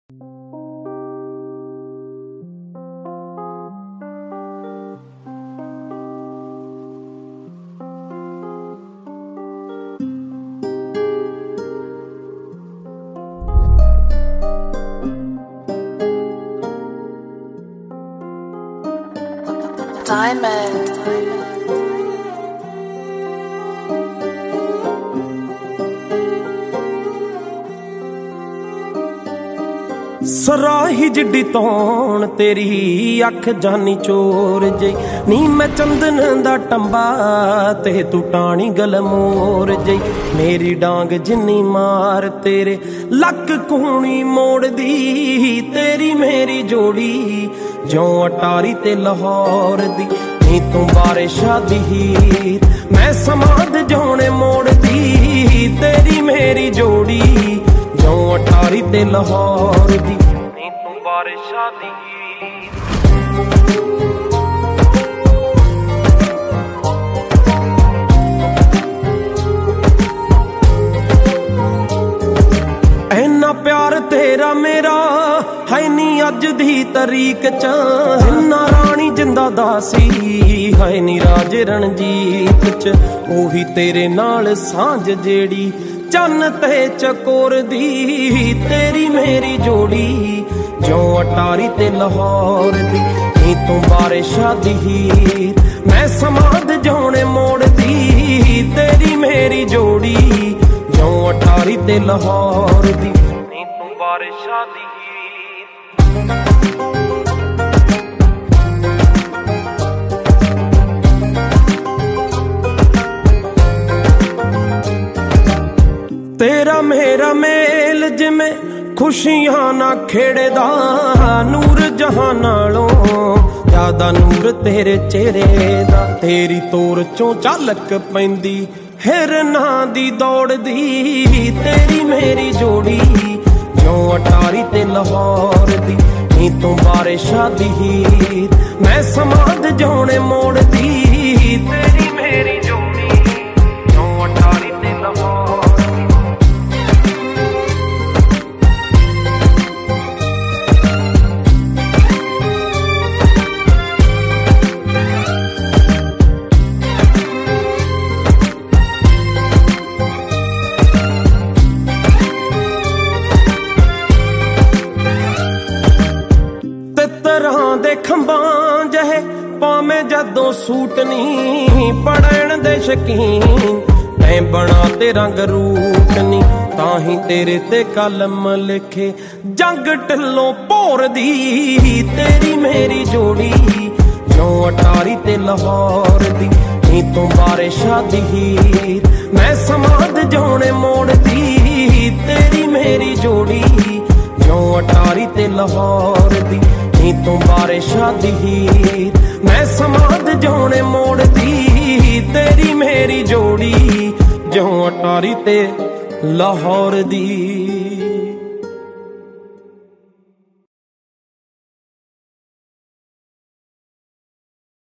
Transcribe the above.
Diamond. ਸਰਾਹੀ ਜਿੱਡੀ ਤੌਣ ਤੇਰੀ ਅੱਖ ਜਾਨੀ ਚੋਰ ਜਈ ਨੀ ਮੈਂ ਚੰਦਨ ਦਾ ਟੰਬਾ ਤੇ ਤੂੰ ਟਾਣੀ ਗਲਮੋਰ ਜਈ ਮੇਰੀ ਡਾਂਗ ਜਿੰਨੀ ਮਾਰ ਤੇਰੇ ਲੱਕ ਕੂਣੀ ਮੋੜਦੀ ਤੇਰੀ ਮੇਰੀ ਜੋੜੀ ਜਿਉਂ ਅਟਾਰੀ ਤੇ ਲਾਹੌਰ ਦੀ ਨੀ ਤੂੰ ਬਾਰਿਸ਼ਾਂ ਦੀ ਹੀਰ ਮੈਂ ਸਮਾਦ ਜਾਣੇ ਮੋੜਦੀ ਤੇਰੀ ਮੇਰੀ ਜੋੜੀ ਜਿਉਂ ਅਟਾਰੀ ਤੇ ਲਾਹੌਰ ਦੀ ਨੀ ਤੂੰ ਬਾਰਿਸ਼ਾਂ ਦੀ ਹੀਰ ਐਨਾ ਪਿਆਰ ਤੇਰਾ ਮੇਰਾ ਹੈ ਨੀ ਅੱਜ ਦੀ ਤਰੀਕ ਚ ਨਾ ਰਾਣੀ ਜਿੰਦਾ ਦਾਸੀ ਹੈ ਨੀ ਰਾਜ ਰਣਜੀਤ ਚ ਉਹੀ ਤੇਰੇ ਨਾਲ ਸਾਂਝ ਜਿਹੜੀ ਚੰਨ ਤੇ ਚਕੋਰ ਦੀ ਤੇਰੀ ਮੇਰੀ ਜੋੜੀ ਜਿਉਂ ਅਟਾਰੀ ਤੇ ਲਾਹੌਰ ਦੀ ਨੀ ਤੂੰ ਬਾਰਿਸ਼ਾਂ ਦੀ ਹੀਰ ਮੈਂ ਸਮਾਦ ਜਾਣੇ ਮੋੜਦੀ ਤੇਰੀ ਮੇਰੀ ਜੋੜੀ ਜਿਉਂ ਅਟਾਰੀ ਤੇ ਲਾਹੌਰ ਦੀ ਨੀ ਤੂੰ ਬਾਰਿਸ਼ਾਂ ਦੀ ਹੀਰ ਤੇਰਾ ਮੇਰਾ ਮੇਲ ਜਿਵੇਂ ਖੁਸ਼ੀਆਂ ਨਾ ਖੇੜਦਾ ਨੂਰ ਜਹਾਂ ਨਾਲੋਂ ਜ਼ਿਆਦਾ ਨੂਰ ਤੇਰੇ ਚਿਹਰੇ ਦਾ ਤੇਰੀ ਤੋਰ ਚੋਂ ਝਲਕ ਪੈਂਦੀ ਹਿਰਨਾਂ ਦੀ ਦੌੜਦੀ ਤੇਰੀ ਮੇਰੀ ਜੋੜੀ ਜਿਉਂ ਅਟਾਰੀ ਤੇ ਲਾਹੌਰ ਦੀ ਨੀ ਤੂੰ ਬਾਰਿਸ਼ਾਂ ਦੀ ਹੀਰ ਮੈਂ ਸਮਾਦ ਜਾਣੇ ਮੋੜਦੀ ਤੇਰੀ ਮੇਰੀ ਜੋੜੀ ਜਿਉਂ ਅਟਾਰੀ ਤੇ ਲਾਹੌਰ ਤਰ੍ਹਾਂ ਦੇ ਖੰਭਾਂ ਜਿਹੇ ਪਾਵੇਂ ਜਦੋਂ ਸੂਟ ਨੀ ਪੜਨ ਦੇ ਸ਼ਕੀਨ ਤੈਂ ਬਣਾ ਤੇ ਰੰਗ ਰੂਟ ਨੀ ਤਾਂ ਹੀ ਤੇਰੇ ਤੇ ਕਲਮ ਲਿਖੇ ਜੰਗ ਢਿੱਲੋਂ ਭੋਰ ਦੀ ਤੇਰੀ ਮੇਰੀ ਜੋੜੀ ਜਿਉਂ ਅਟਾਰੀ ਤੇ ਲਾਹੌਰ ਦੀ ਨੀ ਤੂੰ ਬਾਰਿਸ਼ਾਂ ਦੀ ਹੀਰ ਮੈਂ ਸਮਾਦ ਜਾਣੇ ਮੋੜਦੀ ਤੇਰੀ ਮੇਰੀ ਜੋੜੀ ਜਿਉਂ ਅਟਾਰੀ ਤੇ ਲਾਹੌਰ ਦੀ ਨੀ ਤੂੰ ਬਾਰਿਸ਼ਾਂ ਦੀ ਹੀਰ ਮੈਂ ਸਮਾਦ ਜਾਣੇ ਮੋੜਦੀ ਤੇਰੀ ਮੇਰੀ ਜੋੜੀ ਜਿਉਂ ਅਟਾਰੀ ਤੇ ਲਾਹੌਰ ਦੀ